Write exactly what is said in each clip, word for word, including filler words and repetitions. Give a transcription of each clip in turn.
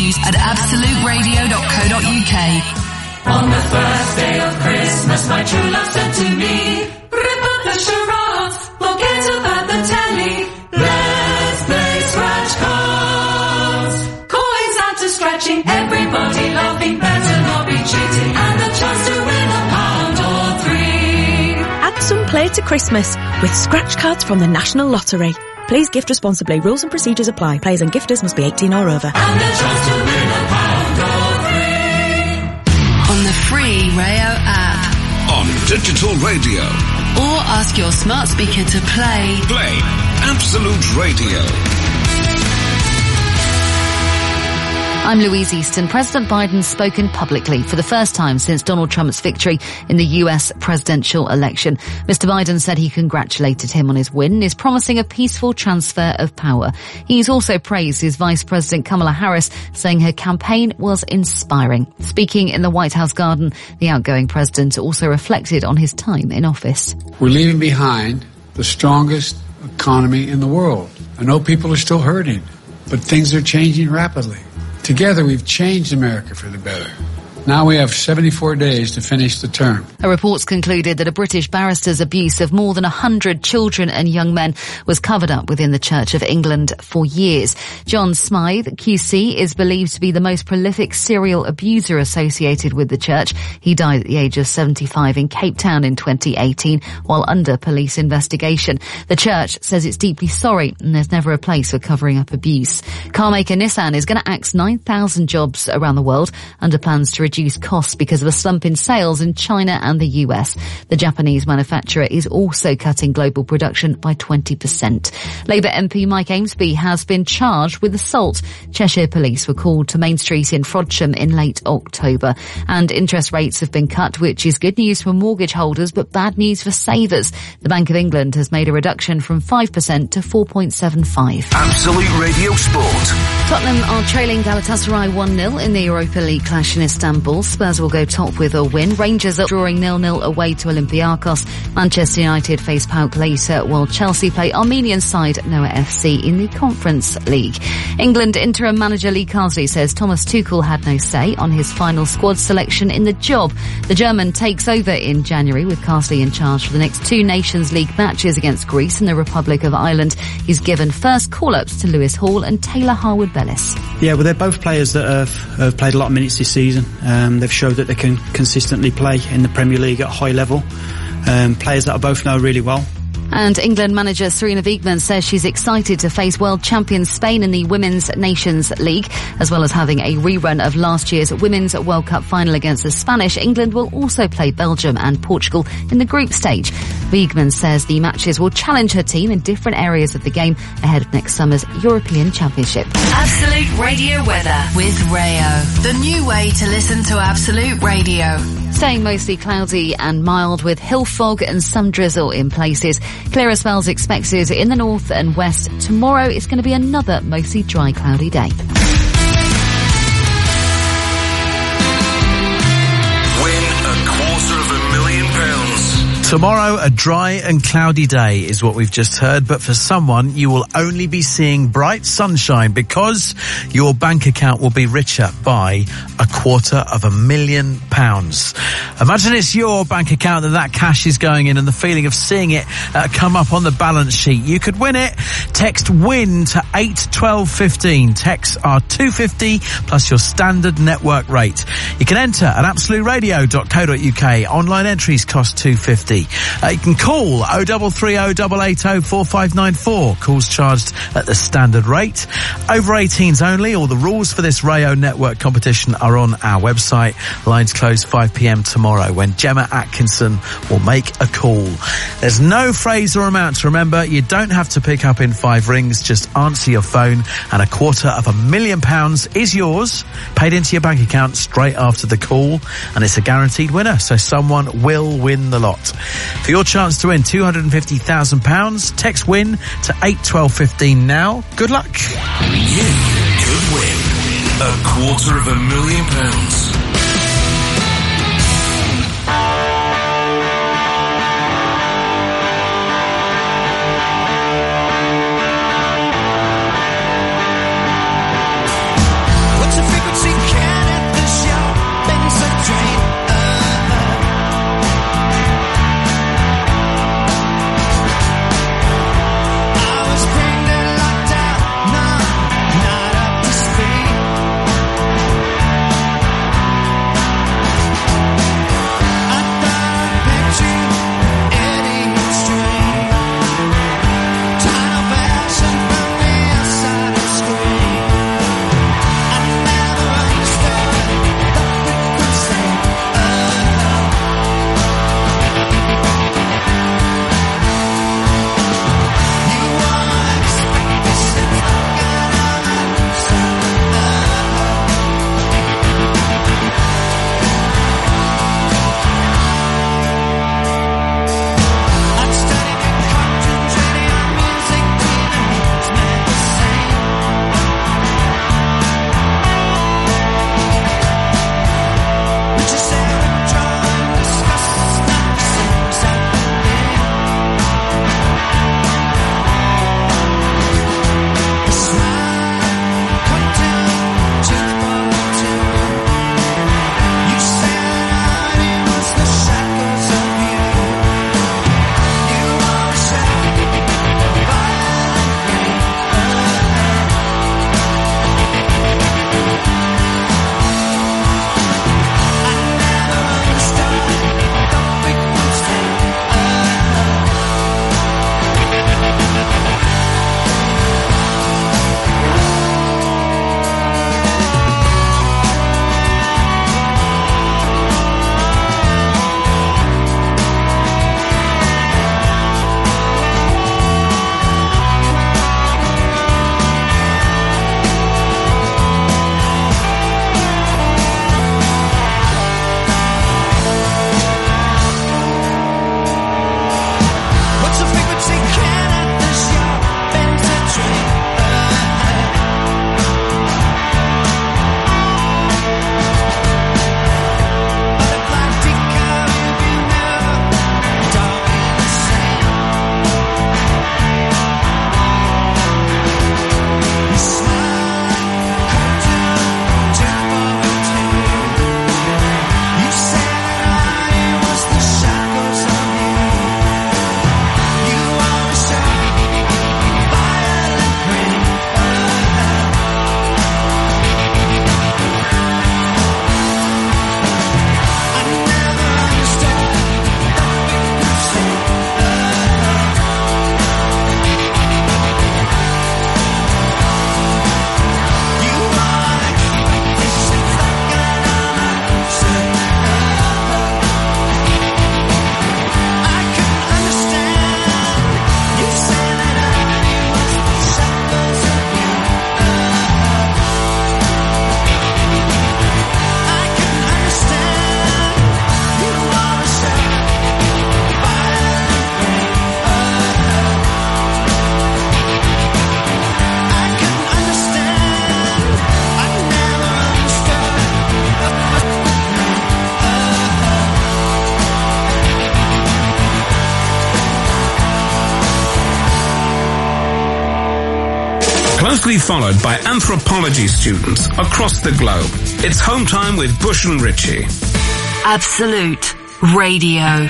news at absolute radio dot co dot uk. On the first day of Christmas, my true love said to me, rip up the charades, forget about the telly, let's play scratch cards. Coins out to scratching, everybody laughing, better not be cheating, and a chance to win a pound or three. Add some play to Christmas with scratch cards from the National Lottery. Please gift responsibly. Rules and procedures apply. Players and gifters must be eighteen or over. And a chance to win a pound or three. On the free Rayo app. On digital radio. Or ask your smart speaker to play. Play Absolute Radio. I'm Louise Easton. President Biden's spoken publicly for the first time since Donald Trump's victory in the U S presidential election. Mister Biden said he congratulated him on his win and is promising a peaceful transfer of power. He's also praised his Vice President Kamala Harris, saying her campaign was inspiring. Speaking in the White House garden, the outgoing president also reflected on his time in office. We're leaving behind the strongest economy in the world. I know people are still hurting, but things are changing rapidly. Together, we've changed America for the better. Now we have seventy-four days to finish the term. A report's concluded that a British barrister's abuse of more than one hundred children and young men was covered up within the Church of England for years. John Smythe, Q C, is believed to be the most prolific serial abuser associated with the Church. He died at the age of seventy-five in Cape Town in twenty eighteen while under police investigation. The Church says it's deeply sorry and there's never a place for covering up abuse. Carmaker Nissan is going to axe nine thousand jobs around the world under plans to reduce costs because of a slump in sales in China and the U S. The Japanese manufacturer is also cutting global production by twenty percent. Labour M P Mike Amesby has been charged with assault. Cheshire police were called to Main Street in Frodsham in late October. And interest rates have been cut, which is good news for mortgage holders but bad news for savers. The Bank of England has made a reduction from five percent to four point seven five. Absolute Radio Sport. Tottenham are trailing Galatasaray one nil in the Europa League clash in Istanbul. Spurs will go top with a win. Rangers are drawing nil nil away to Olympiacos. Manchester United face Pauk later, while Chelsea play Armenian side Noah F C in the Conference League. England interim manager Lee Carsley says Thomas Tuchel had no say on his final squad selection in the job. The German takes over in January with Carsley in charge for the next two Nations League matches against Greece and the Republic of Ireland. He's given first call-ups to Lewis Hall and Taylor Harwood-Bellis. Yeah, well, they're both players that have, have played a lot of minutes this season. Um, they've showed that they can consistently play in the Premier League at a high level. Um, players that I both know really well. And England manager Sarina Wiegman says she's excited to face world champions Spain in the Women's Nations League. As well as having a rerun of last year's Women's World Cup final against the Spanish, England will also play Belgium and Portugal in the group stage. Wiegman says the matches will challenge her team in different areas of the game ahead of next summer's European Championship. Absolute Radio weather with Rayo. The new way to listen to Absolute Radio. Staying mostly cloudy and mild with hill fog and some drizzle in places. Clearer spells expected in the north and west. Tomorrow it's going to be another mostly dry, cloudy day. Win a quarter of a million pounds. Tomorrow, a dry and cloudy day is what we've just heard, but for someone, you will only be seeing bright sunshine because your bank account will be richer by a quarter of a million pounds. Imagine it's your bank account that that cash is going in and the feeling of seeing it uh, come up on the balance sheet. You could win it. Text WIN to eight twelve fifteen. Texts are two fifty plus your standard network rate. You can enter at absolute radio dot co dot uk. Online entries cost two fifty. Uh, you can call oh double three oh, eight eight oh, four five nine four. Calls charged at the standard rate. Over eighteens only. All the rules for this Rayo Network competition are on our website. Lines close five p.m. tomorrow when Gemma Atkinson will make a call. There's no phrase or amount to remember. You don't have to pick up in five rings. Just answer your phone and a quarter of a million pounds is yours, paid into your bank account straight after the call, and it's a guaranteed winner, so someone will win the lot. For your chance to win two hundred fifty thousand pounds, text WIN to eight twelve fifteen now. Good luck. You could win a quarter of a million pounds. What's a Closely followed by anthropology students across the globe. It's Home Time with Bush and Ritchie. Absolute Radio.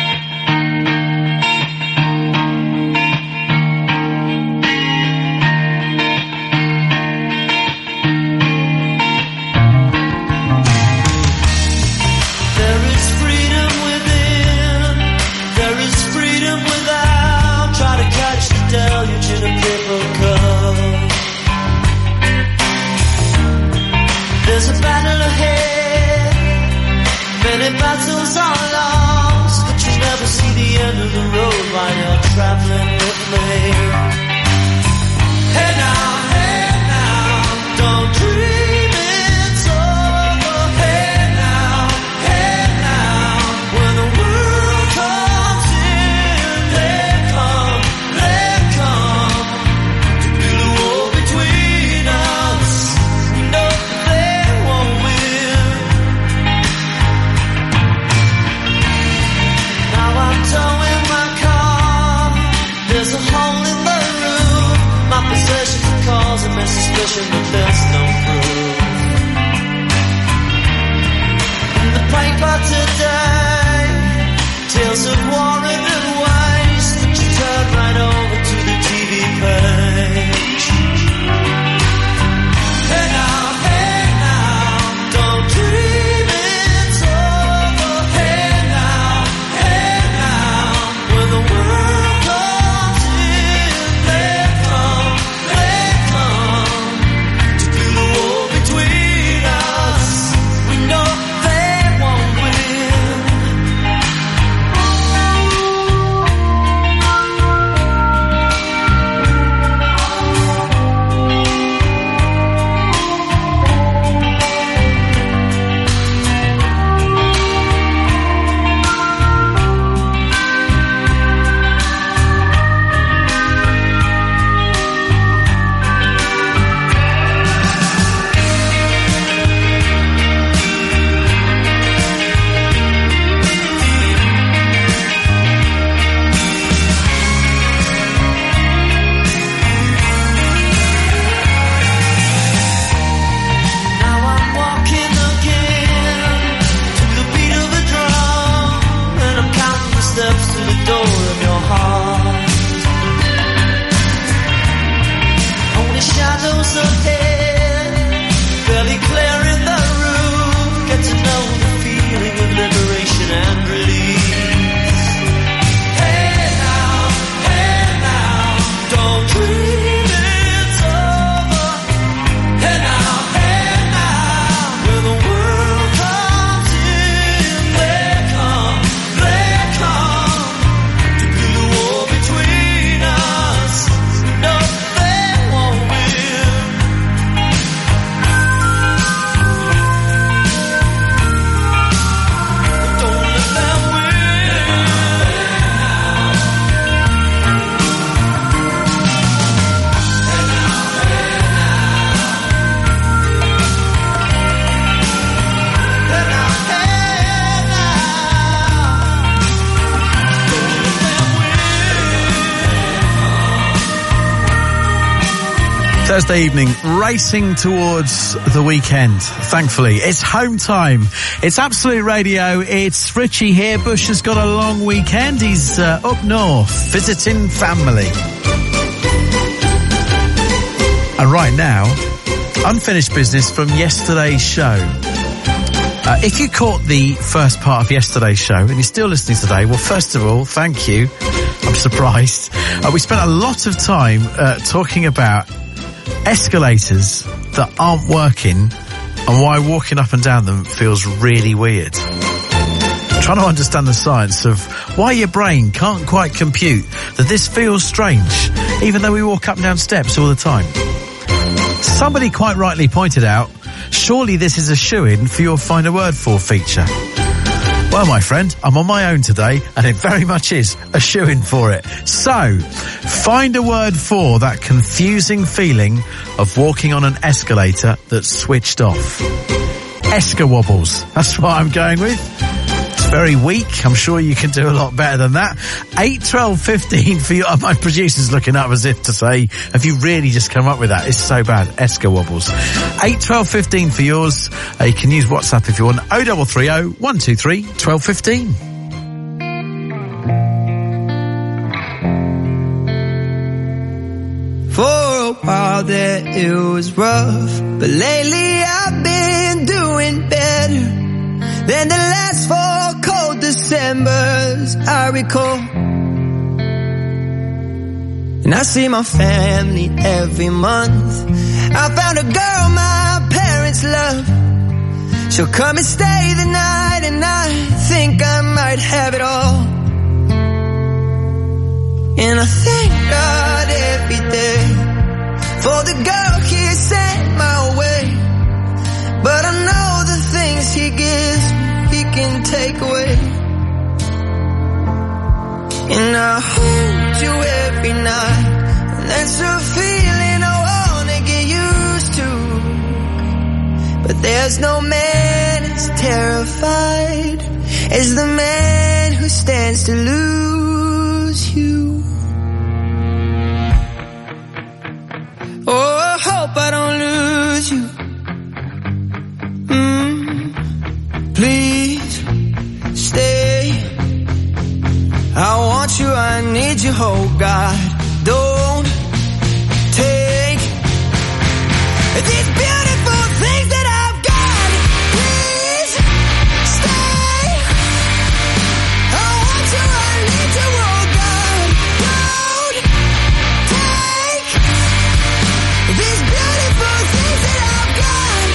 There's a battle ahead, many battles are lost, but you never see the end of the road while you're traveling with me. Hey now, hey now, don't dream it's over. Hey now, hey now, when the world comes in, they come, they come to build a wall between us. We know towing my car, there's a hole in the roof. My possessions are causing me suspicion, but there's no proof. In the paper today, tales of war and waste, but you turn right over to the T V page. Hey now, hey now, don't dream it's over. Hey now, hey now, when the world comes in, they come, they come to build a wall between us. We know they won't win. Now I'm walking again to the beat of a drum, and I'm counting the steps to the door of your heart. Only shadows ahead, barely clear in the room. Get to know the feeling of liberation and release. Hey now, hey now, don't dream it's over. Hey now, hey now, when the world comes in, they come, they come to build a wall between us. No, they won't win. Don't let them win. Hey now, hey now, don't let them win. Thursday evening, racing towards the weekend. Thankfully, it's home time. It's Absolute Radio. It's Richie here. Bush has got a long weekend. He's uh, up north visiting family. And right now, unfinished business from yesterday's show. Uh, if you caught the first part of yesterday's show and you're still listening today, well, first of all, thank you. I'm surprised. Uh, we spent a lot of time uh, talking about escalators that aren't working and why walking up and down them feels really weird. Trying to understand the science of why your brain can't quite compute that this feels strange, even though we walk up and down steps all the time. Somebody quite rightly pointed out, surely this is a shoo-in for your Find a Word For feature. Well, my friend, I'm on my own today, and it very much is a shoo-in for it. So, find a word for that confusing feeling of walking on an escalator that's switched off. Escawobbles, that's what I'm going with. It's very weak. I'm sure you can do a lot better than that. eight, twelve, fifteen for you. Oh, my producer's looking up as if to say, have you really just come up with that? It's so bad. Esca wobbles. eight, twelve, fifteen for yours. Uh, you can use WhatsApp if you want. oh double three oh, one two three, twelve fifteen. For a while there it was rough, but lately I've been doing better than the last four cold Decembers I recall. And I see my family every month. I found a girl my parents love. She'll come and stay the night, and I think I might have it all. And I thank God every day for the girl He sent my way. But I know the things He gives me, He can take away. And I hold you every night, and that's a feeling I wanna get used to. But there's no man as terrified as the man who stands to lose you. Oh, I hope I don't lose you. Mm, please stay. I want you, I need you, oh God. Don't take these beautiful things that I've got. Please stay. I want you, I need you, oh God. Don't take these beautiful things that I've got.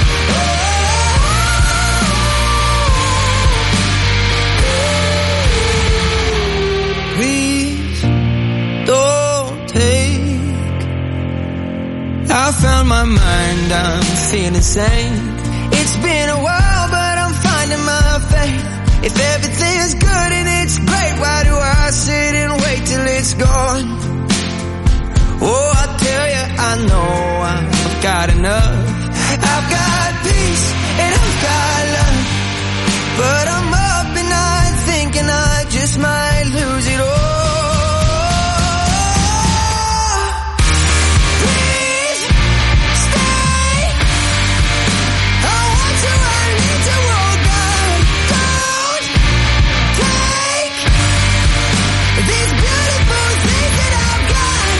Oh. Please don't take. I found my mind, I'm feeling sane. It's been a while, but I'm finding my faith. If everything's good and it's great, why do I sit and wait till it's gone? Oh, I tell you, I know I've got enough. I've got peace and I've got love. But I'm up at night thinking I just might lose it all. Please stay. I want you, I need you, oh God. Don't take these beautiful things that I've got.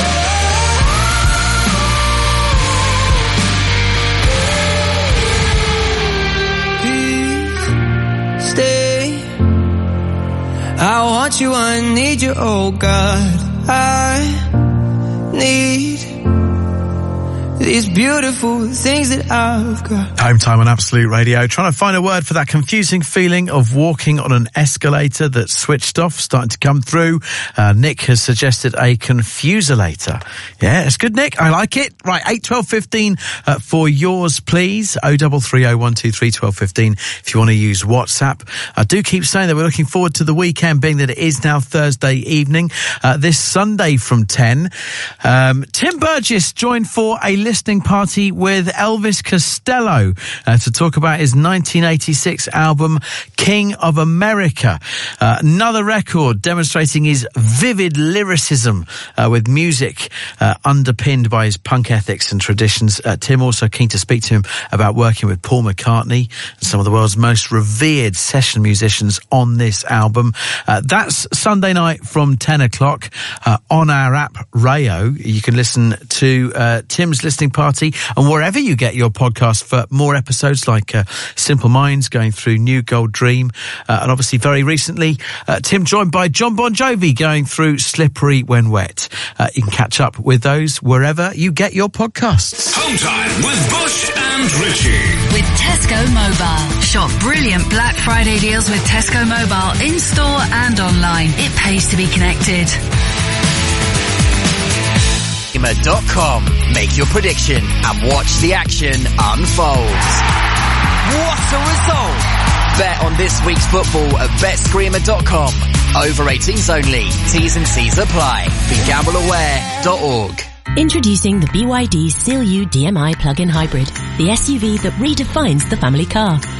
Please stay. I want you, I need you, oh God. I need these beautiful things that I've got. Home time on Absolute Radio. Trying to find a word for that confusing feeling of walking on an escalator that's switched off, starting to come through. Uh, Nick has suggested a confuselator. Yeah, it's good, Nick. I like it. Right, eight, twelve, fifteen uh, for yours, please. oh double three oh, one two three, twelve fifteen if you want to use WhatsApp. I do keep saying that we're looking forward to the weekend, being that it is now Thursday evening. Uh, this Sunday from ten, um, Tim Burgess joined for a listening party with Elvis Costello uh, to talk about his nineteen eighty-six album King of America. Uh, another record demonstrating his vivid lyricism uh, with music uh, underpinned by his punk ethics and traditions. Uh, Tim also keen to speak to him about working with Paul McCartney and some of the world's most revered session musicians on this album. Uh, that's Sunday night from ten o'clock uh, on our app Rayo. You can listen to uh, Tim's listening party and wherever you get your podcast for more episodes like uh, Simple Minds, going through New Gold Dream, uh, and obviously very recently uh, Tim joined by John Bon Jovi going through Slippery When Wet. Uh, you can catch up with those wherever you get your podcasts. Home time with Bush and Richie. With Tesco Mobile. Shop brilliant Black Friday deals with Tesco Mobile in store and online. It pays to be connected. dot com. Make your prediction and watch the action unfold. What a result! Bet on this week's football at bet screamer dot com. Over eighteens only. T's and C's apply. Be gamble aware dot org. Introducing the B Y D Seal U D M I plug-in hybrid, the S U V that redefines the family car.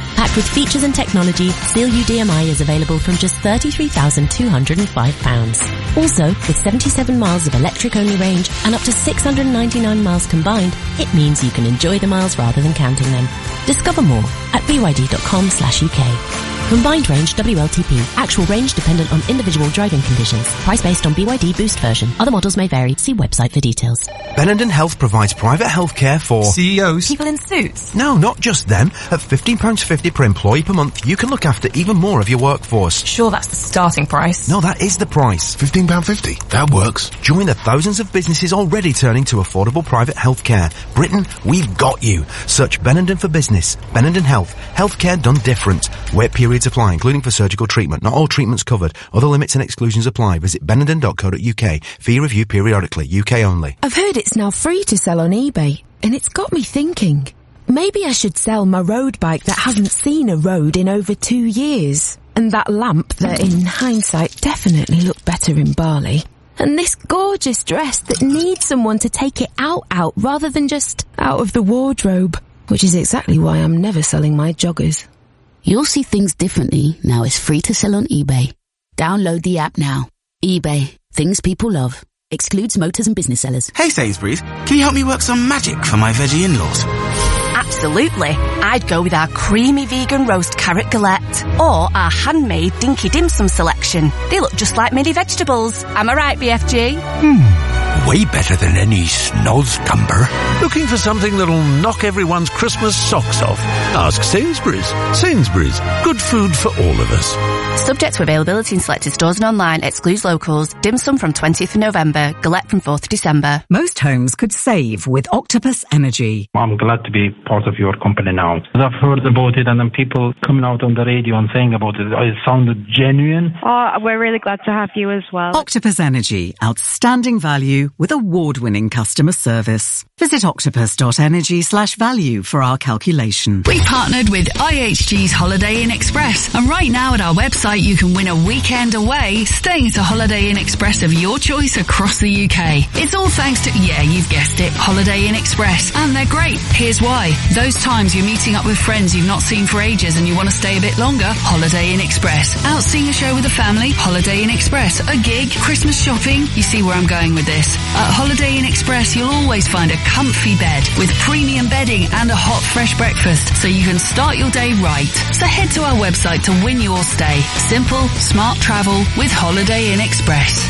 Packed with features and technology, Seal U D M I is available from just thirty-three thousand two hundred five pounds. Also, with seventy-seven miles of electric-only range and up to six hundred ninety-nine miles combined, it means you can enjoy the miles rather than counting them. Discover more at b y d dot com slash u k. Combined range W L T P. Actual range dependent on individual driving conditions. Price based on B Y D Boost version. Other models may vary. See website for details. Benenden Health provides private healthcare for C E Os. People in suits? No, not just them. At fifteen pounds fifty per employee per month, you can look after even more of your workforce. Sure, that's the starting price. No, that is the price. fifteen pounds fifty. That works. Join the thousands of businesses already turning to affordable private healthcare. Britain, we've got you. Search Benenden for business. Benenden Health. Healthcare done different. Wait periods apply, including for surgical treatment. Not all treatments covered. Other limits and exclusions apply. Visit benenden dot co dot u k. Fee review periodically. U K only. I've heard it's now free to sell on eBay, and it's got me thinking. Maybe I should sell my road bike that hasn't seen a road in over two years. And that lamp that, in hindsight, definitely looked better in Bali. And this gorgeous dress that needs someone to take it out out rather than just out of the wardrobe. Which is exactly why I'm never selling my joggers. You'll see things differently now it's free to sell on eBay. Download the app now. eBay. Things people love. Excludes motors and business sellers. Hey Sainsbury's, can you help me work some magic for my veggie in-laws? Absolutely. I'd go with our creamy vegan roast carrot galette or our handmade dinky dim sum selection. They look just like mini vegetables. Am I right, B F G? Hmm. Way better than any snozcumber. Looking for something that'll knock everyone's Christmas socks off? Ask Sainsbury's. Sainsbury's. Good food for all of us. Subject to availability in selected stores and online. Excludes locals. Dim sum from twentieth of November. Galette from fourth of December. Most homes could save with Octopus Energy. I'm glad to be part of your company now. I've heard about it and then people coming out on the radio and saying about it. It sounded genuine. Oh, we're really glad to have you as well. Octopus Energy. Outstanding value with award-winning customer service. Visit octopus.energy slash value for our calculation. We partnered with I H G's Holiday Inn Express, and right now at our website you can win a weekend away staying at a Holiday Inn Express of your choice across the U K. It's all thanks to, yeah, you've guessed it, Holiday Inn Express. And they're great. Here's why. Those times you're meeting up with friends you've not seen for ages and you want to stay a bit longer, Holiday Inn Express. Out seeing a show with the family, Holiday Inn Express. A gig, Christmas shopping, you see where I'm going with this. At Holiday Inn Express you'll always find a comfy bed with premium bedding and a hot fresh breakfast so you can start your day right. So head to our website to win your stay. Simple, smart travel with Holiday Inn Express.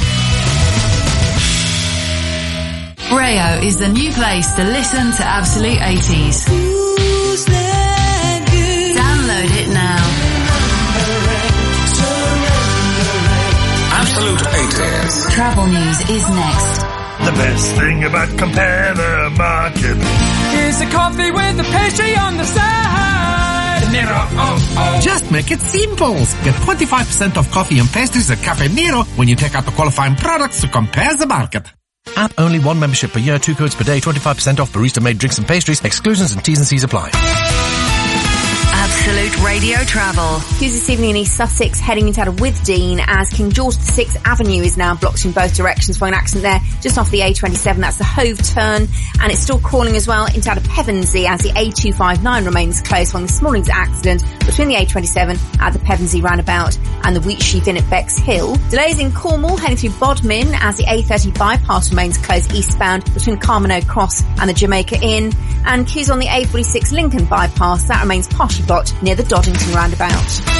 Rayo is the new place to listen to Absolute eighties. Download it now. Absolute eighties. Travel news is next. The best thing about Compare the Market is a coffee with a pastry on the side. Nero, oh, oh. Just make it simple. Get twenty-five percent off coffee and pastries at Cafe Nero when you take out the qualifying products to Compare the Market. App only, one membership per year, two codes per day, twenty-five percent off barista-made drinks and pastries. Exclusions and T's and C's apply. Absolute Radio Travel. Who's this evening in East Sussex, heading into out of Withdean as King George the sixth Avenue is now blocked in both directions by an accident there just off the A twenty-seven. That's the Hove turn, and it's still crawling as well into out of Pevensey as the A two fifty-nine remains closed following this morning's accident between the A twenty-seven at the Pevensey roundabout and the Wheatsheaf Inn at Bexhill. Delays in Cornwall heading through Bodmin as the A thirty bypass remains closed eastbound between Carmano Cross and the Jamaica Inn, and queues on the A forty-six Lincoln bypass that remains partially blocked near the Doddington roundabout.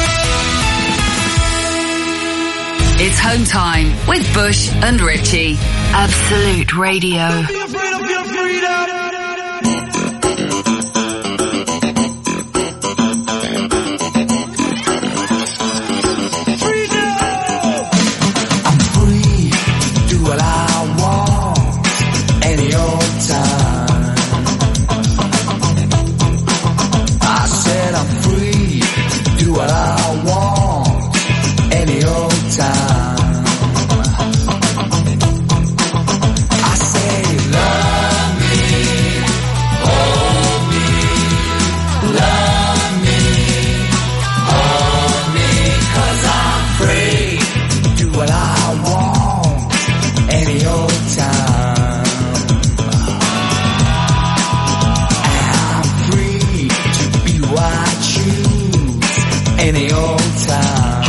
It's home time with Bush and Richie. Absolute Radio. any old time.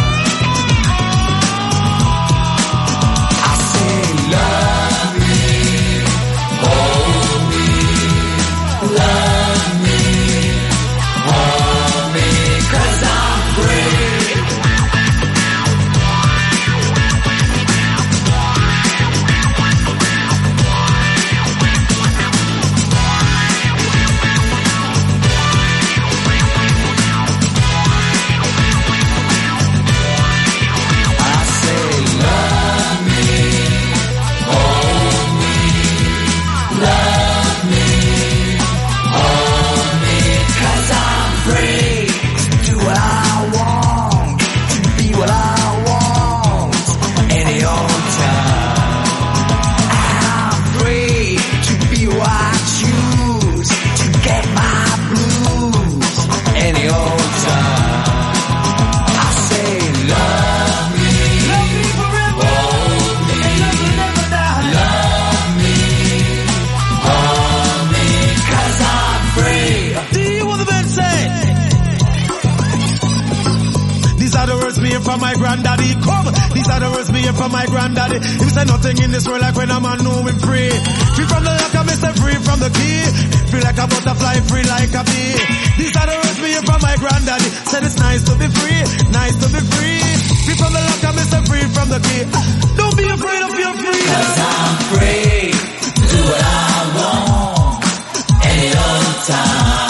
I say love me, hold me, love me, hold me, 'cause I'm free. From my granddaddy, come. These are the words me hear from my granddaddy. He said nothing in this world like when a man know him free. Free from the lock, I miss free from the key. Free like a butterfly, free like a bee. These are the words me hear from my granddaddy. Said it's nice to be free, nice to be free. Free from the lock, I miss free from the key. Don't be afraid of your freedom. 'Cause I'm free, do what I want, any old time.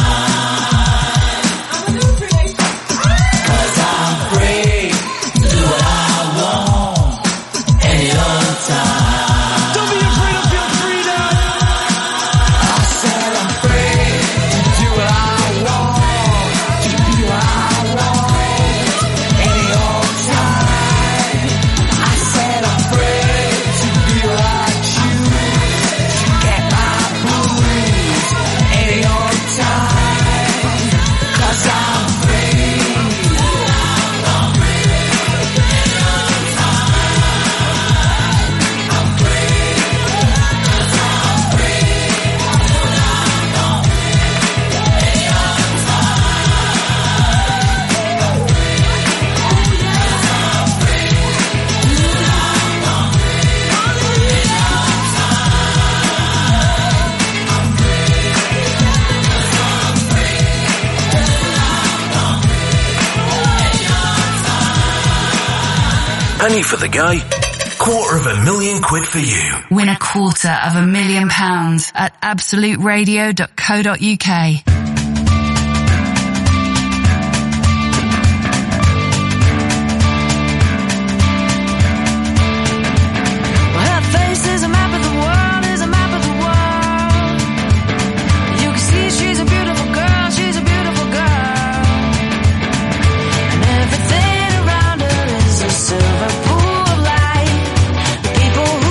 Penny for the guy, quarter of a million quid for you. Win a quarter of a million pounds at absolute radio dot co dot uk.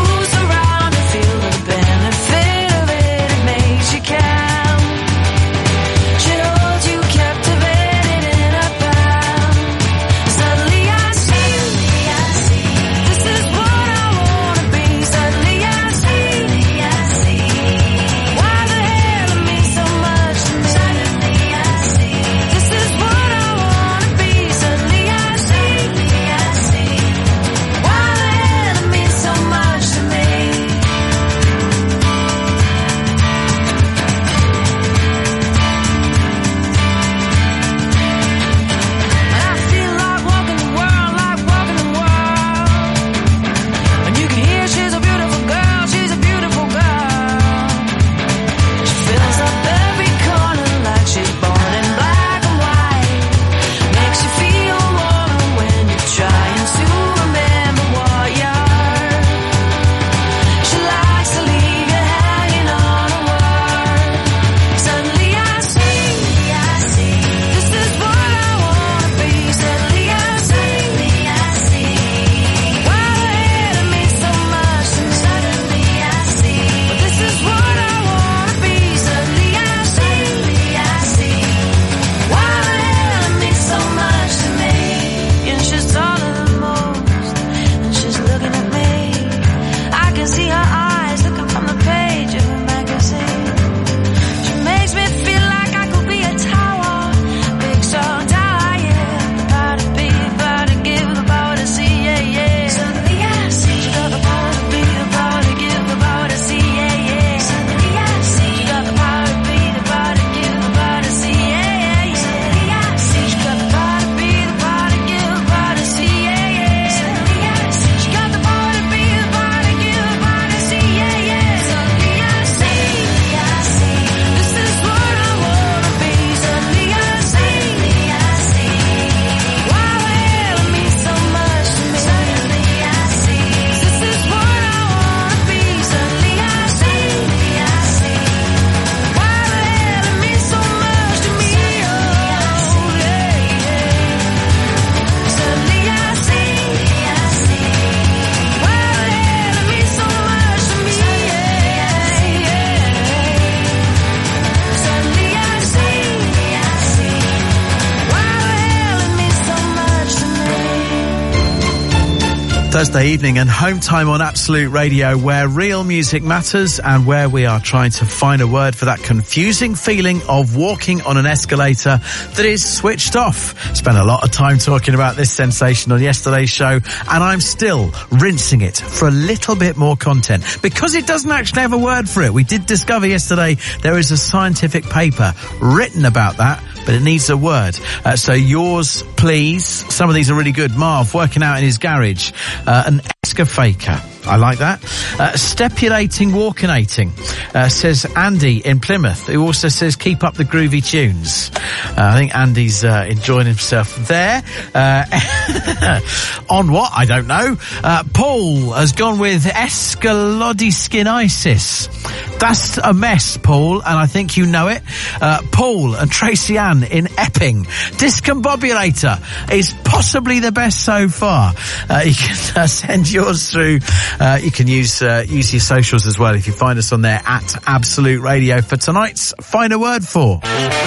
Benefit of it, it makes you count. Thursday evening and home time on Absolute Radio, where real music matters and where we are trying to find a word for that confusing feeling of walking on an escalator that is switched off. Spent a lot of time talking about this sensation on yesterday's show, and I'm still rinsing it for a little bit more content because it doesn't actually have a word for it. We did discover yesterday there is a scientific paper written about that, but it needs a word. Uh, so yours, please. Some of these are really good. Marv, working out in his garage. Uh, an escafaker. I like that. Uh, stepulating, walkinating, uh, says Andy in Plymouth, who also says keep up the groovy tunes. Uh, I think Andy's uh, enjoying himself there. Uh, on what? I don't know. Uh, Paul has gone with escalodiskinitis. That's a mess, Paul, and I think you know it. Uh, Paul and Tracy Ann in Epping. Discombobulator is possibly the best so far. Uh, you can uh, send yours through. Uh, you can use uh, use your socials as well if you find us on there at Absolute Radio for tonight's Find a Word For.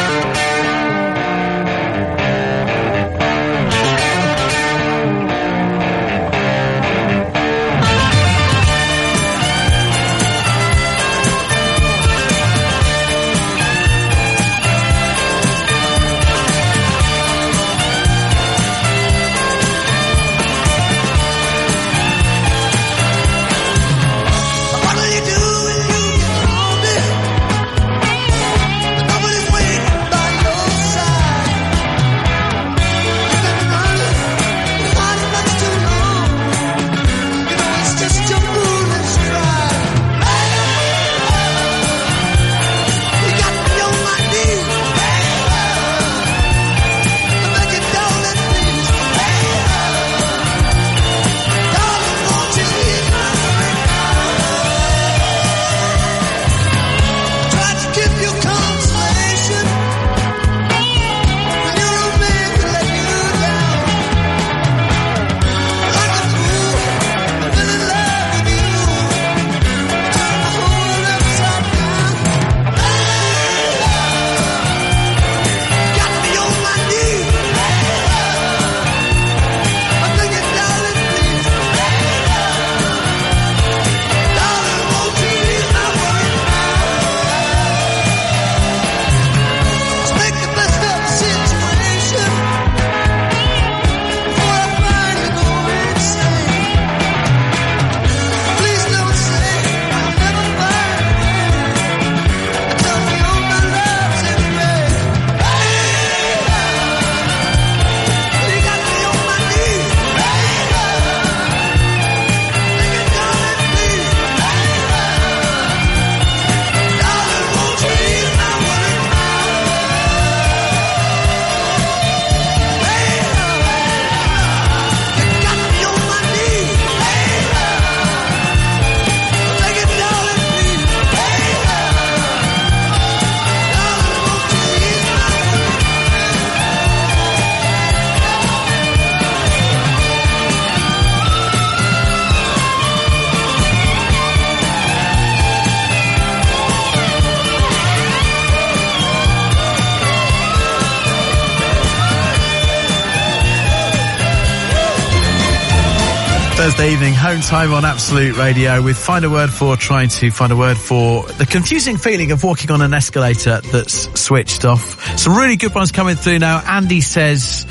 Thursday evening, home time on Absolute Radio with Find a Word For, trying to find a word for the confusing feeling of walking on an escalator that's switched off. Some really good ones coming through now. Andy says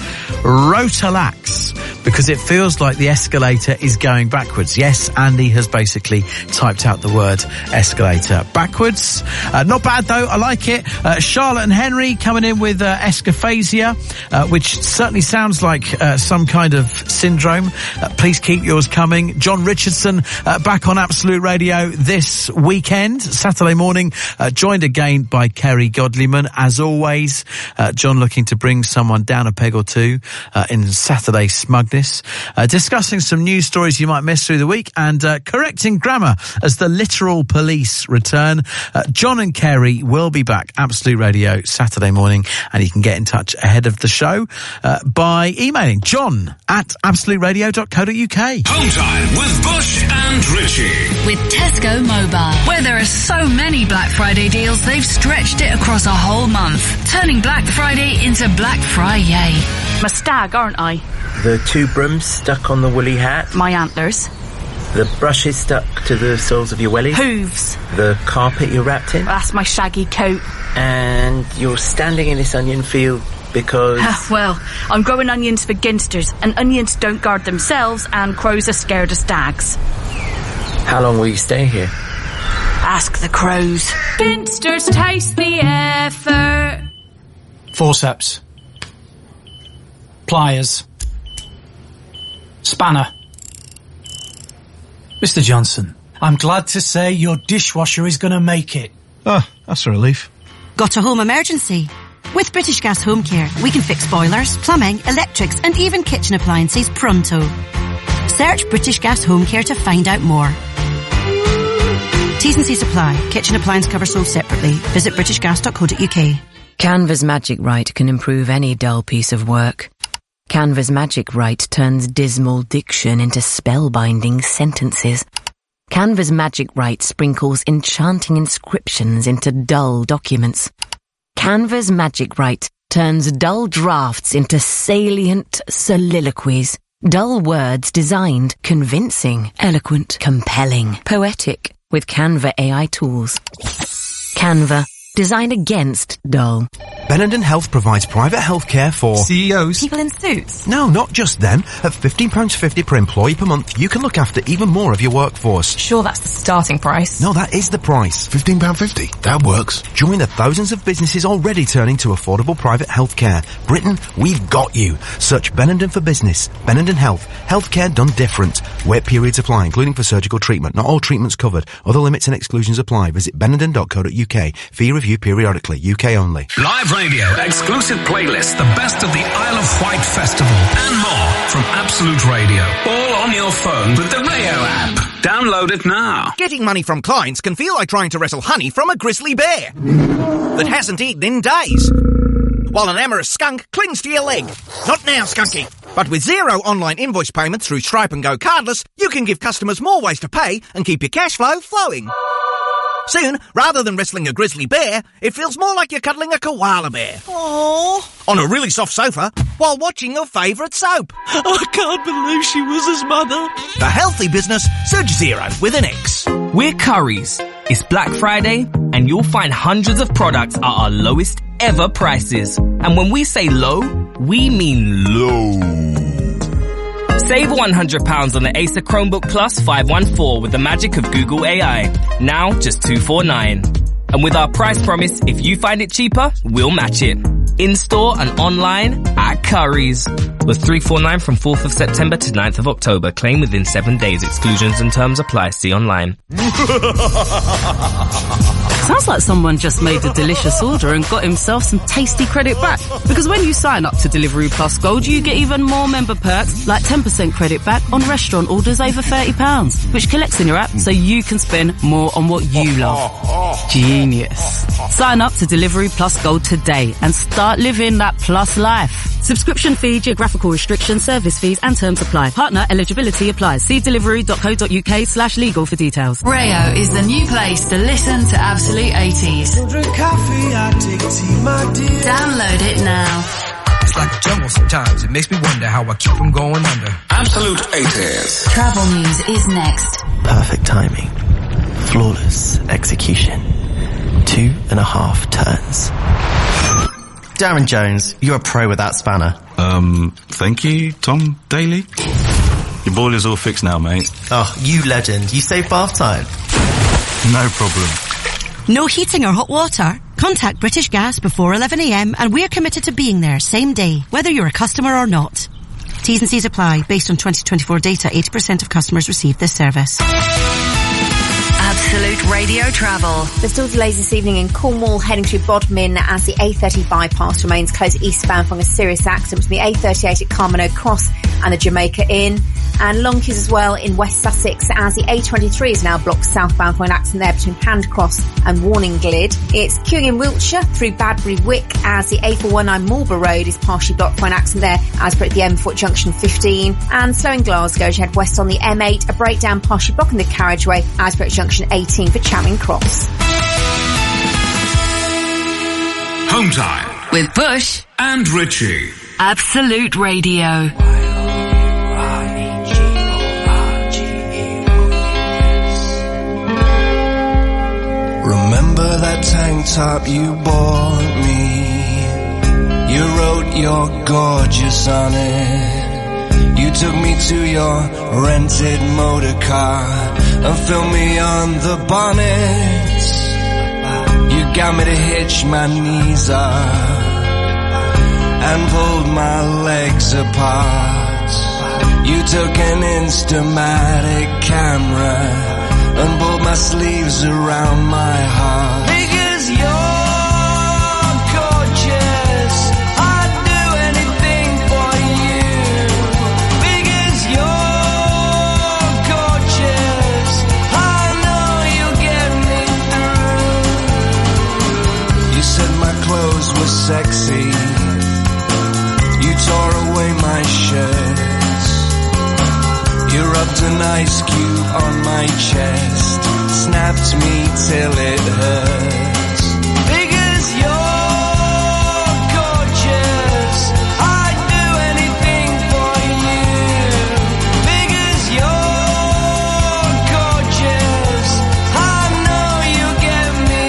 rotalax, because it feels like the escalator is going backwards. Yes, Andy has basically typed out the word escalator backwards. Uh, not bad though, I like it. Uh, Charlotte and Henry coming in with uh, escaphasia, uh, which certainly sounds like uh, some kind of syndrome. Uh, please keep yours coming. John Richardson uh, back on Absolute Radio this weekend, Saturday morning, uh, joined again by Kerry Godliman. As always, uh, John looking to bring someone down a peg or two uh, in Saturday smugness, uh, discussing some news stories you might miss through the week, and uh, correcting grammar as the literal police return. Uh, John and Kerry will be back, Absolute Radio, Saturday morning, and you can get in touch ahead of the show uh, by emailing john at absolute radio dot co dot uk. Home time with Bush and Richie. With Tesco Mobile, where there are so many Black Friday deals, they've stretched it across a whole month, turning Black Friday into Black Friday. I'm a stag, aren't I? The two brooms stuck on the woolly hat. My antlers. The brushes stuck to the soles of your wellies. Hooves. The carpet you're wrapped in. That's my shaggy coat. And you're standing in this onion field because... Well, I'm growing onions for ginsters, and onions don't guard themselves, and crows are scared of stags. How long will you stay here? Ask the crows. Ginsters taste the effort. Forceps. Pliers. Spanner. Mister Johnson, I'm glad to say your dishwasher is going to make it. Oh, that's a relief. Got a home emergency? With British Gas Home Care, we can fix boilers, plumbing, electrics and even kitchen appliances pronto. Search British Gas Home Care to find out more. T's and C's apply. Kitchen appliance cover sold separately. Visit british gas dot co dot U K. Canva's Magic Write can improve any dull piece of work. Canva's Magic Write turns dismal diction into spellbinding sentences. Canva's Magic Write sprinkles enchanting inscriptions into dull documents. Canva's Magic Write turns dull drafts into salient soliloquies. Dull words designed, convincing, eloquent, compelling, poetic, with Canva A I tools. Canva, designed against dull. Benenden Health provides private health care for C E Os. People in suits. No, not just them. At fifteen pounds fifty per employee per month, you can look after even more of your workforce. Sure, that's the starting price. No, that is the price. fifteen pounds fifty. That works. Join the thousands of businesses already turning to affordable private health care. Britain, we've got you. Search Benenden for Business. Benenden Health. Healthcare done different. Wait periods apply, including for surgical treatment. Not all treatments covered. Other limits and exclusions apply. Visit benenden dot co dot U K. Fee review periodically. U K only. Live radio, exclusive playlists, the best of the Isle of Wight Festival, and more from Absolute Radio. All on your phone with the Rayo app. Download it now. Getting money from clients can feel like trying to wrestle honey from a grizzly bear that hasn't eaten in days, while an amorous skunk clings to your leg. Not now, Skunky. But with zero online invoice payments through Stripe and Go Cardless, you can give customers more ways to pay and keep your cash flow flowing. Soon, rather than wrestling a grizzly bear, it feels more like you're cuddling a koala bear. Aww. On a really soft sofa, while watching your favourite soap. I can't believe she was his mother. The healthy business, Surge Zero with an X. We're Currys. It's Black Friday, and you'll find hundreds of products at our lowest ever prices. And when we say low, we mean low. Save one hundred pounds on the Acer Chromebook Plus five one four with the magic of Google A I. Now just two forty-nine. And with our price promise, if you find it cheaper, we'll match it. In-store and online at Currys. Was three forty-nine from fourth of September to ninth of October. Claim within seven days. Exclusions and terms apply. See online. Sounds like someone just made a delicious order and got himself some tasty credit back. Because when you sign up to Deliveroo Plus Gold, you get even more member perks, like ten percent credit back on restaurant orders over thirty pounds, which collects in your app so you can spend more on what you love. Genius. Sign up to Deliveroo Plus Gold today and start living that plus life. Subscription fee, geographical restrictions, service fees and terms apply. Partner eligibility applies. See deliveroo dot co dot uk slash legal for details. Rayo is the new place to listen to Absolute eighties. Drink coffee, I take tea, my dear. Download it now. It's like a jungle sometimes. It makes me wonder how I keep from going under. Absolute eighties. Travel news is next. Perfect timing. Flawless execution. Two and a half turns. Darren Jones, you're a pro with that spanner. Um, thank you, Tom Daly. Your boiler's all fixed now, mate. Oh, you legend. You saved bath time. No problem. No heating or hot water? Contact British Gas before eleven a m and we're committed to being there same day, whether you're a customer or not. T's and C's apply. Based on twenty twenty-four data, eighty percent of customers receive this service. Absolute Radio Travel. There's still delays this evening in Cornwall heading through Bodmin as the A thirty bypass remains closed eastbound following a serious accident between the A thirty-eight at Carmano Cross and the Jamaica Inn. And long queues as well in West Sussex as the A twenty-three is now blocked southbound for an accident there between Handcross and Warninglid. It's queuing in Wiltshire through Badbury Wick as the A four nineteen Marlborough Road is partially blocked for an accident there as per the M four at junction fifteen. And slow in Glasgow as you head west on the M eight, a breakdown partially blocking the carriageway as per at junction eighteen for Charing Cross. Home time with Bush and Richie. Absolute Radio. Remember that tank top you bought me? You wrote you're gorgeous on it. You took me to your rented motor car and filmed me on the bonnet. You got me to hitch my knees up and pulled my legs apart. You took an Instamatic camera and pulled my sleeves around my heart. Because you're gorgeous, I'd do anything for you. Because you're gorgeous, I know you'll get me through. You said my clothes were sexy. You tore away my shirts. You rubbed an ice cube on my chest, snapped me till it hurts. Because you're gorgeous, I'd do anything for you. Because you're gorgeous, I know you'll get me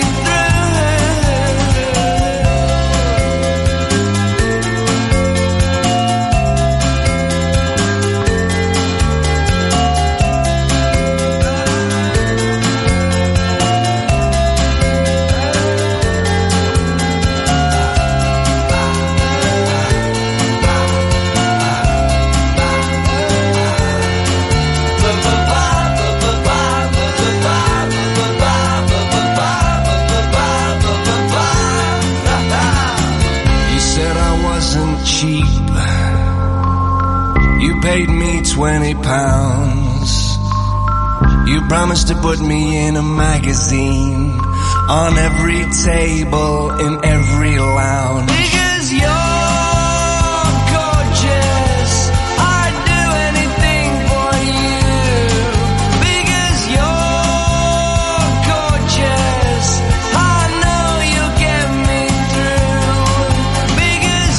paid me twenty pounds. You promised to put me in a magazine on every table in every lounge. Because you're gorgeous, I'd do anything for you. Because you're gorgeous, I know you'll get me through. Because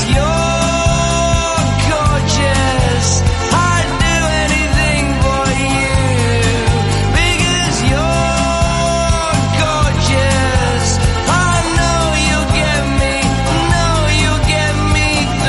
you're gorgeous, I'd do anything for you. Because you're gorgeous, I know you'll get me, know you'll get me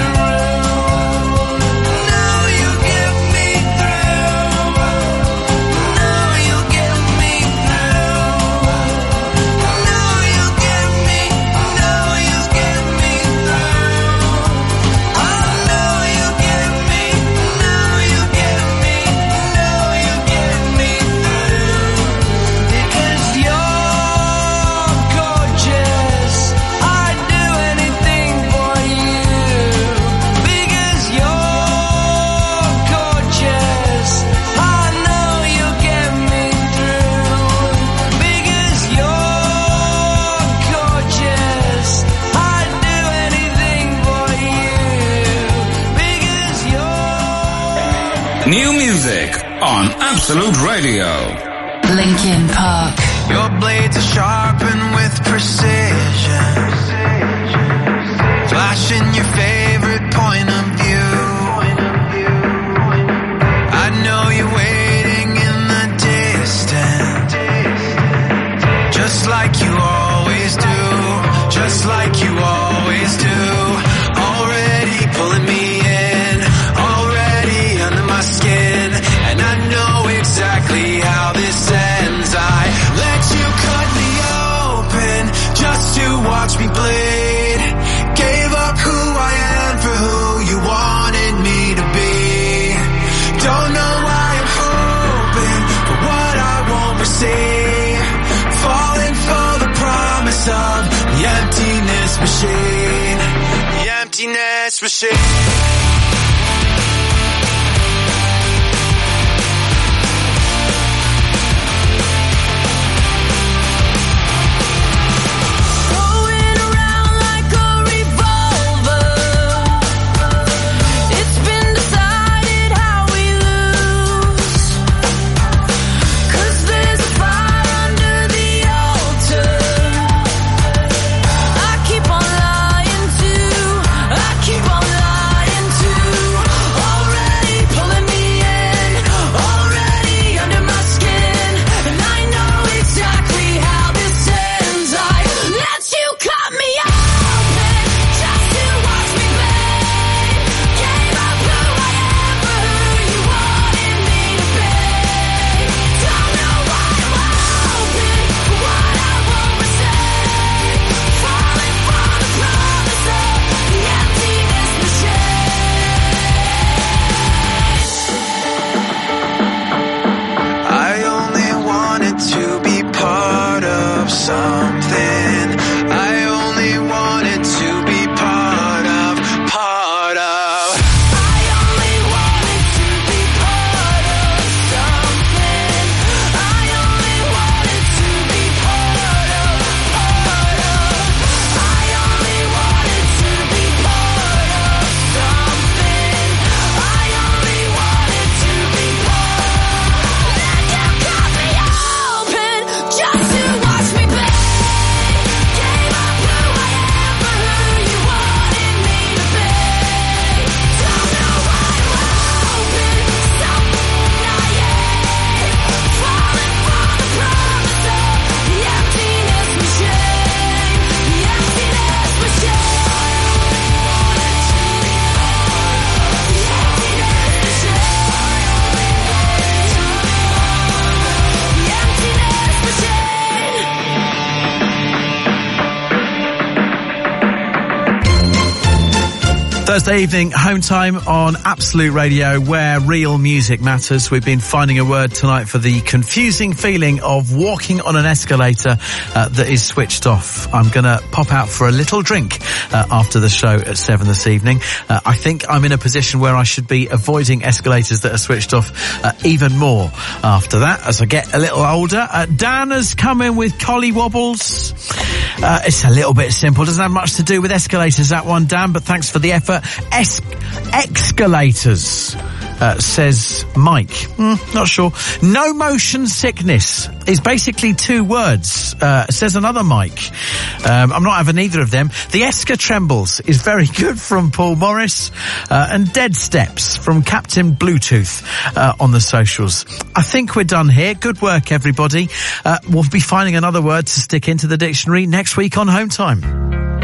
through. Know you'll get me through. Know you'll get me through. Know you'll get me, know you'll get me through. I know you'll get me, know you'll get me, know you'll get me through. Because you're gorgeous, I'd do anything for you. Because you're gorgeous, I know you'll get me through. Because you're gorgeous, I'd do anything for you. Because you're New music on Absolute Radio. Linkin Park. Your blades are sharpened with precision, flashing your favorite point of view. I know you're waiting in the distance, just like you always do, just like you always do. Already pulling me in, already under my skin, and I know exactly how this ends. I let you cut me open just to watch me bleed. Gave up who I am for who you wanted me to be. Don't know why I'm hoping for what I won't receive. Falling for the promise of the emptiness machine. The emptiness machine. Going around like a revolver. It's been decided how we lose. 'Cause there's a fire under the altar. I keep on lying to, I keep on lying Thursday evening, home time on Absolute Radio, where real music matters. We've been finding a word tonight for the confusing feeling of walking on an escalator uh, that is switched off. I'm going to pop out for a little drink uh, after the show at seven this evening. Uh, I think I'm in a position where I should be avoiding escalators that are switched off uh, even more after that, as I get a little older. Uh, Dan has come in with collie wobbles. Uh, it's a little bit simple. Doesn't have much to do with escalators, that one, Dan, but thanks for the effort. Es- escalators, uh, says Mike. Mm, not sure. No motion sickness is basically two words, uh, says another Mike. Um, I'm not having either of them. The Esca Trembles is very good from Paul Morris, uh, and Dead Steps from Captain Bluetooth, uh, on the socials. I think we're done here. Good work, everybody. Uh, we'll be finding another word to stick into the dictionary next week on Home Time.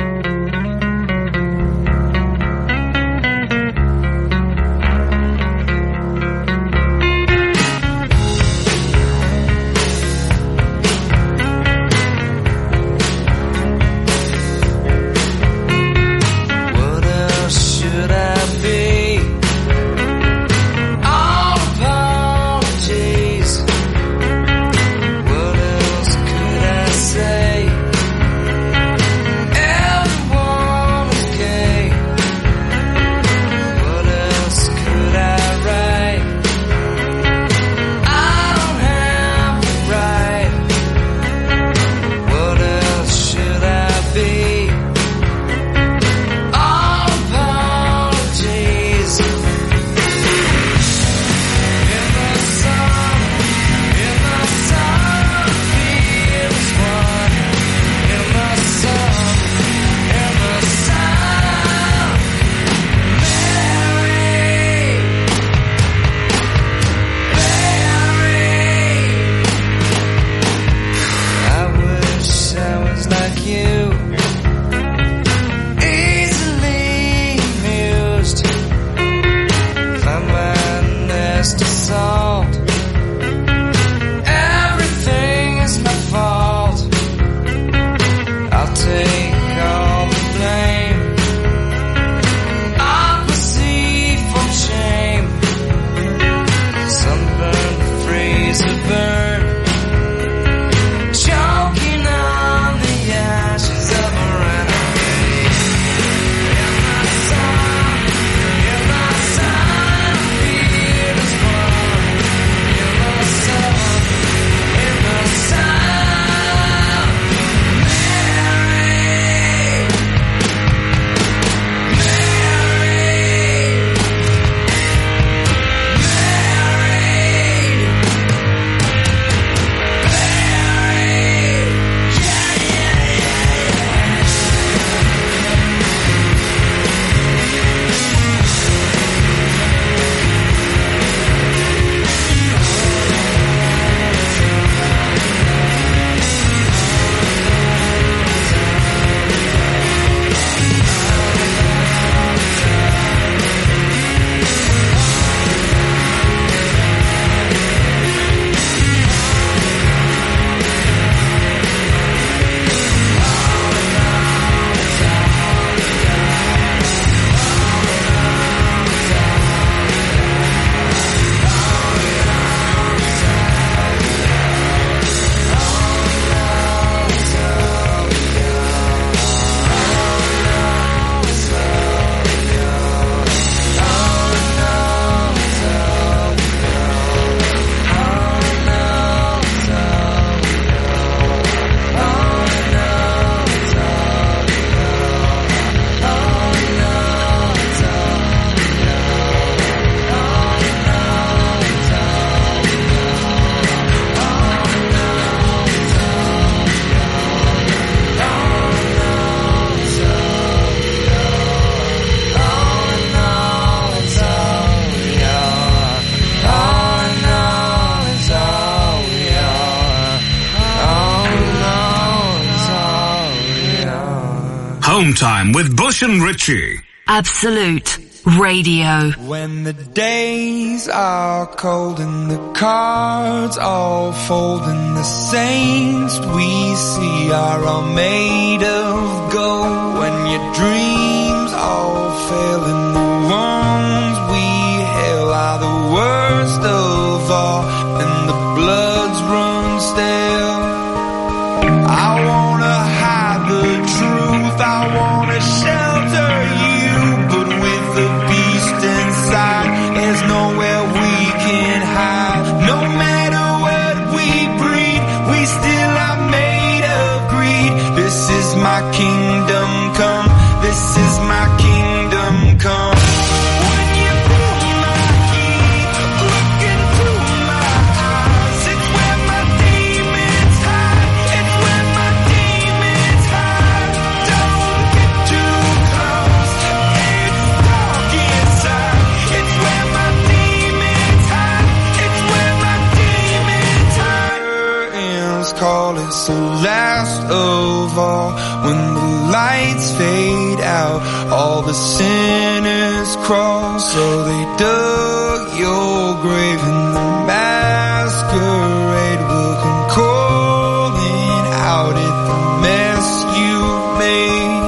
Home Time with Bush and Ritchie. Absolute Radio. When the days are cold and the cards all fold and the saints we see are all made of gold, when your dreams all fail and kingdom come. This is my kingdom come. When you pull my key, look into my eyes. It's where my demons hide. It's where my demons hide. Don't get too close. It's dark inside. It's where my demons hide. It's where my demons hide. Curtains call it the last of all. When the lights fade out, all the sinners crawl. So they dug your grave and the masquerade will come calling out at the mess you made.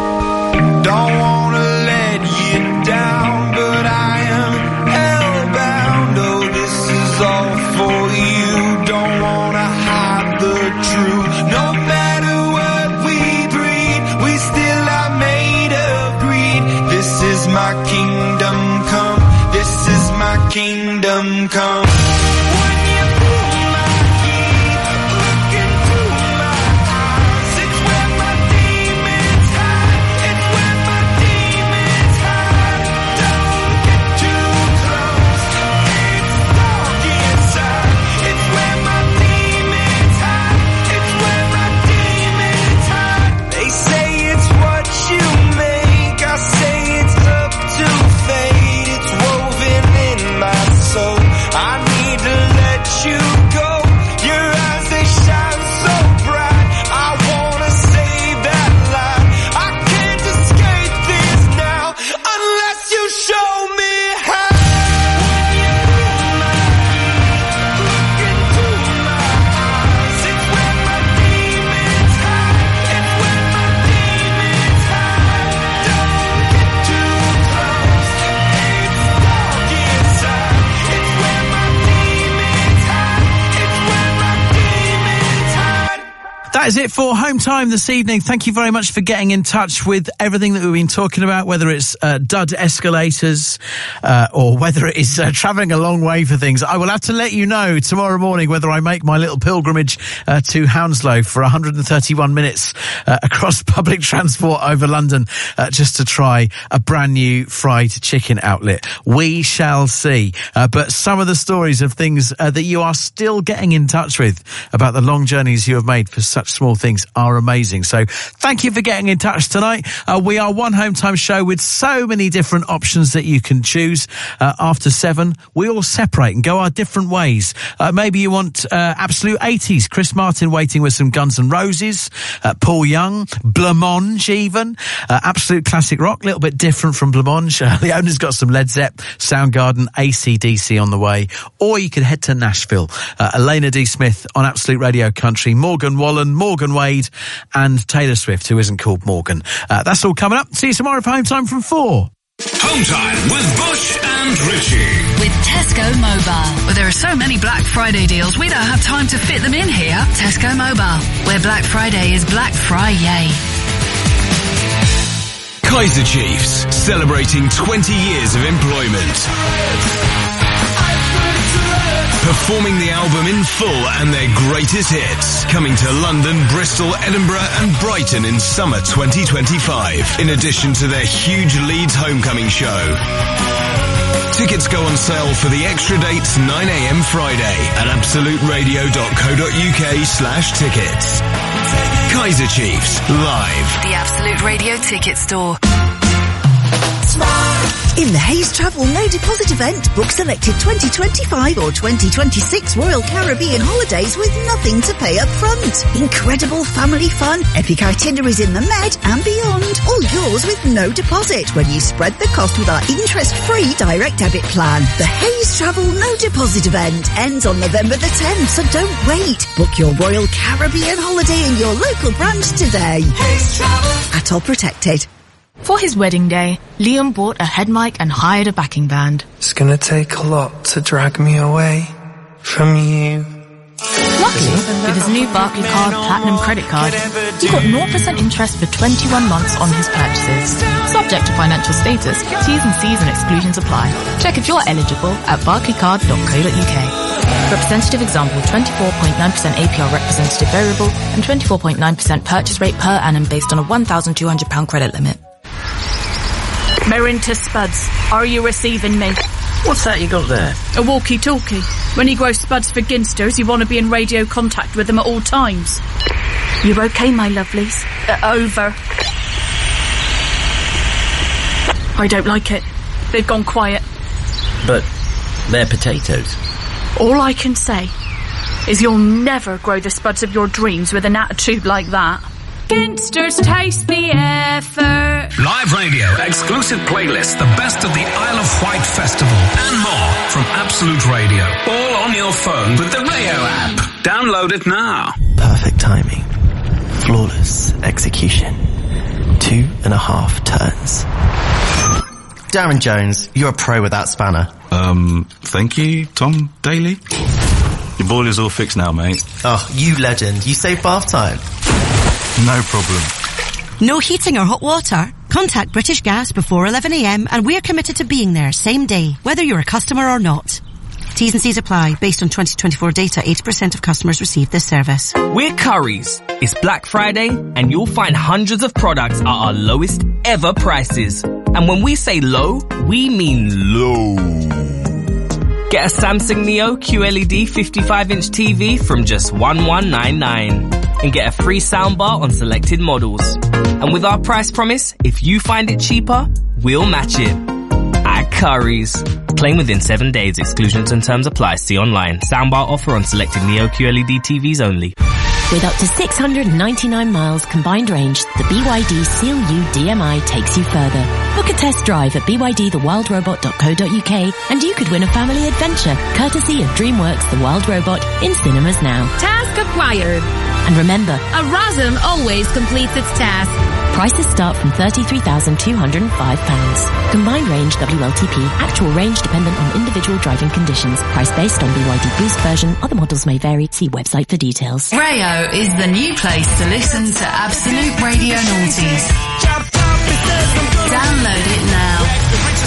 Don't wanna let you down, but I am hellbound. Oh, this is all for you. Don't wanna hide the truth. No matter what we breed, we still are made of greed. This is my kingdom come. This is my kingdom come. When you pull my key, look into my eyes. It's where my demons hide. It's where my demons hide. Don't get too close. It's dark inside. It's where my demons hide. It's where my demons hide. They say it's what you make. I say it's up to fate. It's woven in my soul. I need to let you go. Your eyes, they shine so bright. I wanna save that light. I can't escape this now unless you show me how. When you pull my key, look into my eyes. It's where my demons hide. It's where my demons hide. Don't get too close. It's dark inside. It's where my demons hide. It's where my demons hide. That is it for Home Time this evening. Thank you very much for getting in touch with everything that we've been talking about, whether it's uh, dud escalators uh, or whether it is uh, travelling a long way for things. I will have to let you know tomorrow morning whether I make my little pilgrimage uh, to Hounslow for one hundred thirty-one minutes uh, across public transport over London uh, just to try a brand new fried chicken outlet. We shall see. Uh, but some of the stories of things uh, that you are still getting in touch with about the long journeys you have made for such small things are amazing. So thank you for getting in touch tonight. Uh, we are one Home Time show with so many different options that you can choose. Uh, after seven, we all separate and go our different ways. Uh, maybe you want uh, absolute eighties. Chris Martin waiting with some Guns N' Roses, uh, Paul Young, Blancmange even. Uh, absolute classic rock, a little bit different from Blancmange. Uh, Leona's got some Led Zepp, Soundgarden, A C D C on the way. Or you could head to Nashville. Uh, Elena D. Smith on Absolute Radio Country, Morgan Wallen, Morgan Wade and Taylor Swift, who isn't called Morgan. Uh, that's all coming up. See you tomorrow for Home Time from four. Home Time with Bush and Richie. With Tesco Mobile. Well, there are so many Black Friday deals, we don't have time to fit them in here. Tesco Mobile, where Black Friday is Black Friday. Kaiser Chiefs, celebrating twenty years of employment. Performing the album in full and their greatest hits. Coming to London, Bristol, Edinburgh and Brighton in summer twenty twenty-five. In addition to their huge Leeds homecoming show. Tickets go on sale for the extra dates nine a.m. Friday at absoluteradio.co.uk slash tickets. Kaiser Chiefs, live. The Absolute Radio Ticket Store. In the Hayes Travel No Deposit event, book selected twenty twenty-five or twenty twenty-six Royal Caribbean holidays with nothing to pay up front. Incredible family fun, epic itineraries in the Med and beyond. All yours with no deposit when you spread the cost with our interest-free direct debit plan. The Hayes Travel No Deposit event ends on November the tenth, so don't wait. Book your Royal Caribbean holiday in your local branch today. Hayes Travel. At all protected. For his wedding day, Liam bought a head mic and hired a backing band. It's gonna take a lot to drag me away from you. Luckily, with his new Barclaycard Platinum credit card, he got zero percent interest for twenty-one months on his purchases. Subject to financial status, T's and C's and exclusions apply. Check if you're eligible at barclaycard dot co dot uk. Representative example, twenty-four point nine percent A P R representative variable and twenty-four point nine percent purchase rate per annum based on a one thousand two hundred pounds credit limit. Merinta Spuds, are you receiving me? What's that you got there? A walkie-talkie. When you grow spuds for ginsters, you want to be in radio contact with them at all times. You okay, my lovelies? Uh, over. I don't like it. They've gone quiet. But they're potatoes. All I can say is you'll never grow the spuds of your dreams with an attitude like that. Ginsters taste the effort. Live radio, exclusive playlists, the best of the Isle of Wight Festival, and more from Absolute Radio. All on your phone with the Rayo app. Download it now. Perfect timing. Flawless execution. Two and a half turns. Darren Jones, you're a pro with that spanner. Um, thank you, Tom Daly. Your boiler's all fixed now, mate. Oh, you legend. You saved bath time. No problem. No heating or hot water? Contact British Gas before eleven a m and we're committed to being there same day, whether you're a customer or not. T's and C's apply. Based on twenty twenty-four data, eighty percent of customers receive this service. We're Currys. It's Black Friday and you'll find hundreds of products at our lowest ever prices. And when we say low, we mean low. Get a Samsung Neo Q L E D fifty-five inch T V from just one thousand one hundred ninety-nine and get a free soundbar on selected models. And with our price promise, if you find it cheaper, we'll match it. At Currys. Claim within seven days. Exclusions and terms apply. See online. Soundbar offer on selected Neo Q L E D T Vs only. With up to six hundred ninety-nine miles combined range, the B Y D Seal U D M I takes you further. Book a test drive at b y d the wild robot dot co dot u k and you could win a family adventure, courtesy of DreamWorks The Wild Robot in cinemas now. Task acquired. And remember, a RASM always completes its task. Prices start from thirty-three thousand two hundred five pounds. Combined range W L T P. Actual range dependent on individual driving conditions. Price based on B Y D Boost version. Other models may vary. See website for details. Rayo is the new place to listen to Absolute Radio Noughties. Download it now.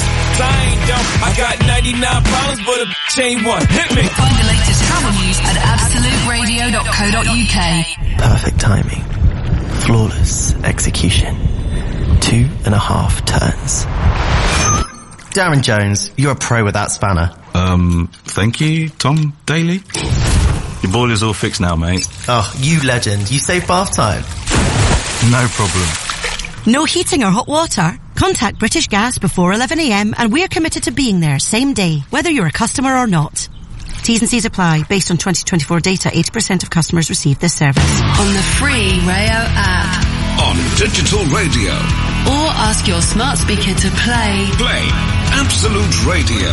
I got ninety-nine problems, but a chain one. Hit me. Find the latest travel news at absolute radio dot co dot u k. Perfect timing. Flawless execution. Two and a half turns. Darren Jones, you're a pro with that spanner. Um, thank you, Tom Daly. Your boiler's all fixed now, mate. Oh, you legend. You saved bath time. No problem. No heating or hot water? Contact British Gas before eleven a m and we're committed to being there same day, whether you're a customer or not. T's and C's apply. Based on twenty twenty-four data, eighty percent of customers receive this service. On the free Rayo app. On digital radio. Or ask your smart speaker to play. Play Absolute Radio.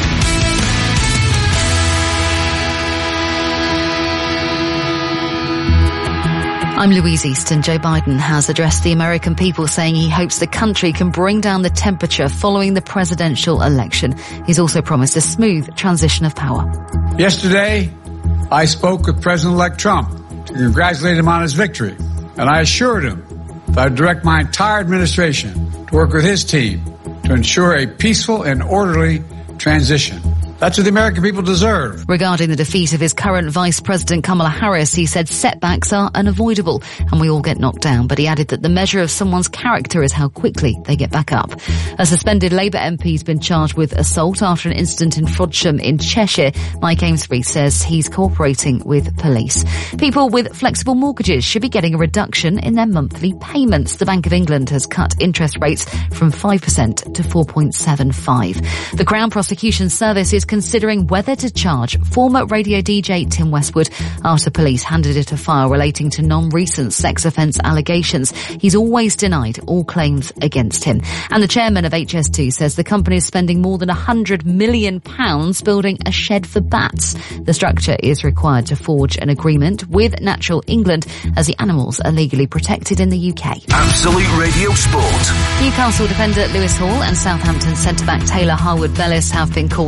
I'm Louise Easton. Joe Biden has addressed the American people saying he hopes the country can bring down the temperature following the presidential election. He's also promised a smooth transition of power. Yesterday, I spoke with President-elect Trump to congratulate him on his victory, and I assured him that I would direct my entire administration to work with his team to ensure a peaceful and orderly transition. That's what the American people deserve. Regarding the defeat of his current Vice President Kamala Harris, he said setbacks are unavoidable and we all get knocked down. But he added that the measure of someone's character is how quickly they get back up. A suspended Labour M P has been charged with assault after an incident in Frodsham in Cheshire. Mike Amesbury says he's cooperating with police. People with flexible mortgages should be getting a reduction in their monthly payments. The Bank of England has cut interest rates from five percent to four point seven five. The Crown Prosecution Service is considering whether to charge former radio D J Tim Westwood after police handed it a file relating to non-recent sex offence allegations. He's always denied all claims against him. And the chairman of H S two says the company is spending more than one hundred million pounds building a shed for bats. The structure is required to forge an agreement with Natural England as the animals are legally protected in the U K. Absolute Radio Sport. Newcastle defender Lewis Hall and Southampton centre-back Taylor Harwood-Bellis have been called up to the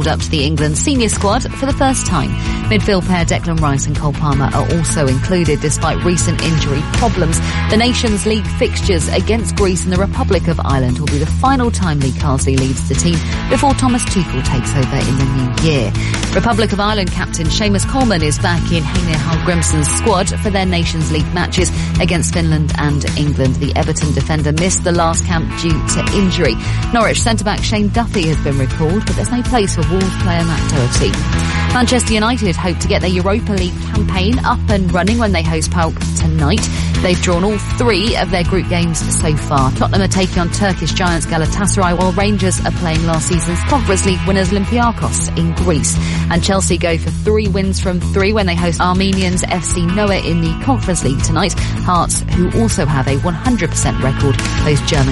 England senior squad for the first time. Midfield pair Declan Rice and Cole Palmer are also included despite recent injury problems. The Nations League fixtures against Greece and the Republic of Ireland will be the final time Lee Carsley leads the team before Thomas Tuchel takes over in the new year. Republic of Ireland captain Seamus Coleman is back in Heine Hallgrimsson's squad for their Nations League matches against Finland and England. The Everton defender missed the last camp due to injury. Norwich centre-back Shane Duffy has been recalled, but there's no place for Wolves player Matt Doherty. Manchester United hope to get their Europa League campaign up and running when they host PAOK tonight. They've drawn all three of their group games so far. Tottenham are taking on Turkish giants Galatasaray, while Rangers are playing last season's Conference League winners Olympiakos in Greece. And Chelsea go for three wins from three when they host Armenians F C Noah in the Conference League tonight. Hearts, who also have a one hundred percent record, host German